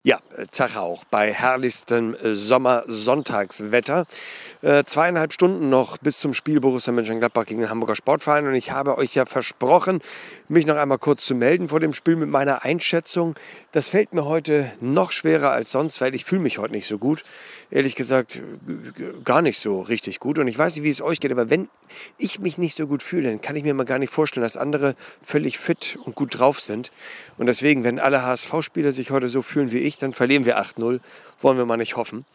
Ja, Tag auch bei herrlichstem Sommersonntagswetter. 2,5 Stunden noch bis zum Spiel Borussia Mönchengladbach gegen den Hamburger Sportverein. Und ich habe euch ja versprochen, mich noch einmal kurz zu melden vor dem Spiel mit meiner Einschätzung. Das fällt mir heute noch schwerer als sonst, weil ich fühle mich heute nicht so gut. Ehrlich gesagt, gar nicht so richtig gut. Und ich weiß nicht, wie es euch geht, aber wenn ich mich nicht so gut fühle, dann kann ich mir mal gar nicht vorstellen, dass andere völlig fit und gut drauf sind. Und deswegen, wenn alle HSV-Spieler sich heute so fühlen wie ich, dann verlieren wir 8-0. Wollen wir mal nicht hoffen.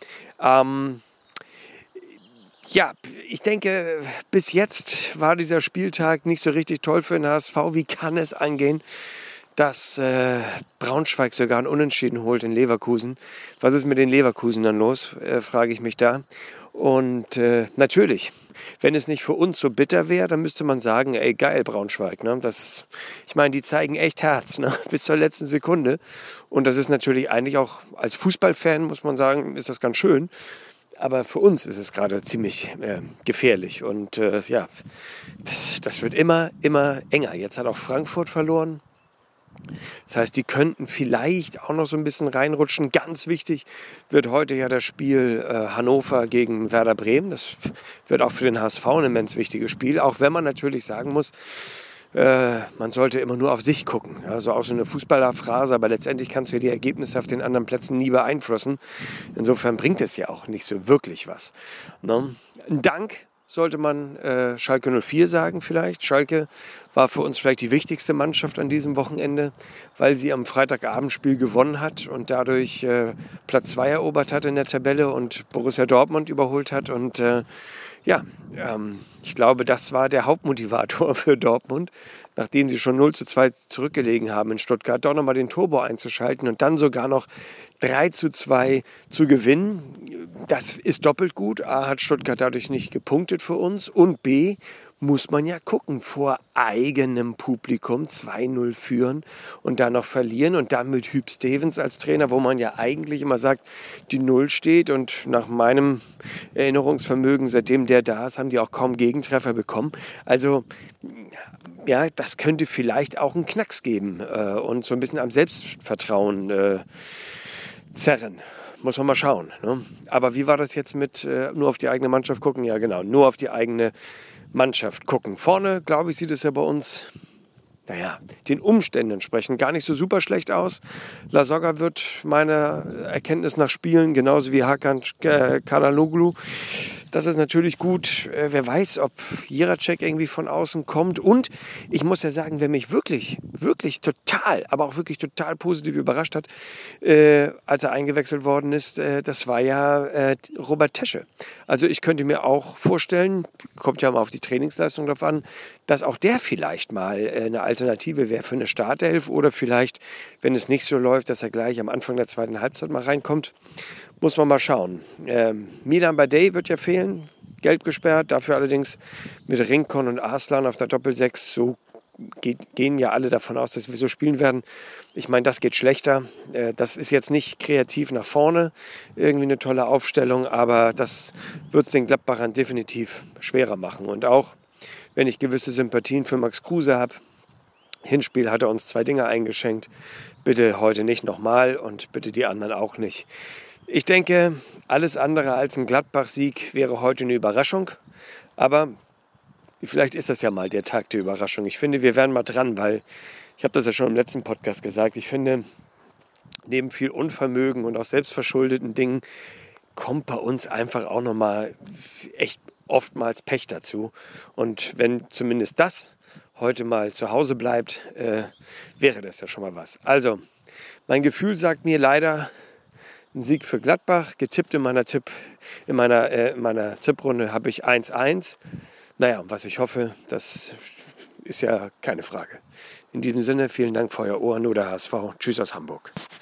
Ja, ich denke, bis jetzt war dieser Spieltag nicht so richtig toll für den HSV. Wie kann es angehen, dass Braunschweig sogar ein Unentschieden holt in Leverkusen? Was ist mit den Leverkusenern los, frage ich mich da. Und natürlich, wenn es nicht für uns so bitter wäre, dann müsste man sagen, ey, geil, Braunschweig. Ne? Ich meine, die zeigen echt Herz, ne? Bis zur letzten Sekunde. Und das ist natürlich eigentlich auch als Fußballfan, muss man sagen, ist das ganz schön. Aber für uns ist es gerade ziemlich gefährlich. Und ja, das wird immer enger. Jetzt hat auch Frankfurt verloren. Das heißt, die könnten vielleicht auch noch so ein bisschen reinrutschen. Ganz wichtig wird heute ja das Spiel Hannover gegen Werder Bremen. Das wird auch für den HSV ein immens wichtiges Spiel. Auch wenn man natürlich sagen muss, man sollte immer nur auf sich gucken. Also auch so eine Fußballerphrase, aber letztendlich kannst du die Ergebnisse auf den anderen Plätzen nie beeinflussen. Insofern bringt es ja auch nicht so wirklich was. Ne? Ein Dank sollte man Schalke 04 sagen vielleicht. Schalke war für uns vielleicht die wichtigste Mannschaft an diesem Wochenende, weil sie am Freitagabendspiel gewonnen hat und dadurch Platz 2 erobert hat in der Tabelle und Borussia Dortmund überholt hat. Und ich glaube, das war der Hauptmotivator für Dortmund, nachdem sie schon 0-2 zurückgelegen haben in Stuttgart, doch nochmal den Turbo einzuschalten und dann sogar noch 3-2 zu gewinnen. Das ist doppelt gut. A, hat Stuttgart dadurch nicht gepunktet für uns und B, muss man ja gucken, vor eigenem Publikum 2-0 führen und dann noch verlieren und dann mit Huub Stevens als Trainer, wo man ja eigentlich immer sagt, die Null steht und nach meinem Erinnerungsvermögen, seitdem der da ist, haben die auch kaum Gegentreffer bekommen. Also ja, das könnte vielleicht auch einen Knacks geben und so ein bisschen am Selbstvertrauen zerren. Muss man mal schauen. Ne? Aber wie war das jetzt mit nur auf die eigene Mannschaft gucken? Ja, genau, nur auf die eigene Mannschaft gucken. Vorne, glaube ich, sieht es ja bei uns, den Umständen entsprechend gar nicht so super schlecht aus. Lasogga wird meiner Erkenntnis nach spielen, genauso wie Hakan Çalhanoğlu. Das ist natürlich gut. Wer weiß, ob Jiracek irgendwie von außen kommt. Und ich muss ja sagen, wer mich wirklich total, aber auch wirklich total positiv überrascht hat, als er eingewechselt worden ist, das war ja Robert Tesche. Also ich könnte mir auch vorstellen, kommt ja mal auf die Trainingsleistung drauf an, dass auch der vielleicht mal eine Alternative wäre für eine Startelf oder vielleicht, wenn es nicht so läuft, dass er gleich am Anfang der zweiten Halbzeit mal reinkommt. Muss man mal schauen. Milan Badei wird ja fehlen, gelb gesperrt. Dafür allerdings mit Rincon und Arslan auf der Doppel-6. So gehen ja alle davon aus, dass wir so spielen werden. Ich meine, das geht schlechter. Das ist jetzt nicht kreativ nach vorne. Irgendwie eine tolle Aufstellung. Aber das wird es den Gladbachern definitiv schwerer machen. Und auch, wenn ich gewisse Sympathien für Max Kruse habe, Hinspiel hat er uns 2 Dinger eingeschenkt. Bitte heute nicht nochmal und bitte die anderen auch nicht. Ich denke, alles andere als ein Gladbach-Sieg wäre heute eine Überraschung. Aber vielleicht ist das ja mal der Tag der Überraschung. Ich finde, wir wären mal dran, weil ich habe das ja schon im letzten Podcast gesagt. Ich finde, neben viel Unvermögen und auch selbstverschuldeten Dingen kommt bei uns einfach auch nochmal echt oftmals Pech dazu. Und wenn zumindest das heute mal zu Hause bleibt, wäre das ja schon mal was. Also, mein Gefühl sagt mir leider ein Sieg für Gladbach. Getippt in meiner Tipprunde habe ich 1-1. Naja, was ich hoffe, das ist ja keine Frage. In diesem Sinne, vielen Dank für euer Ohr, nur der HSV. Tschüss aus Hamburg.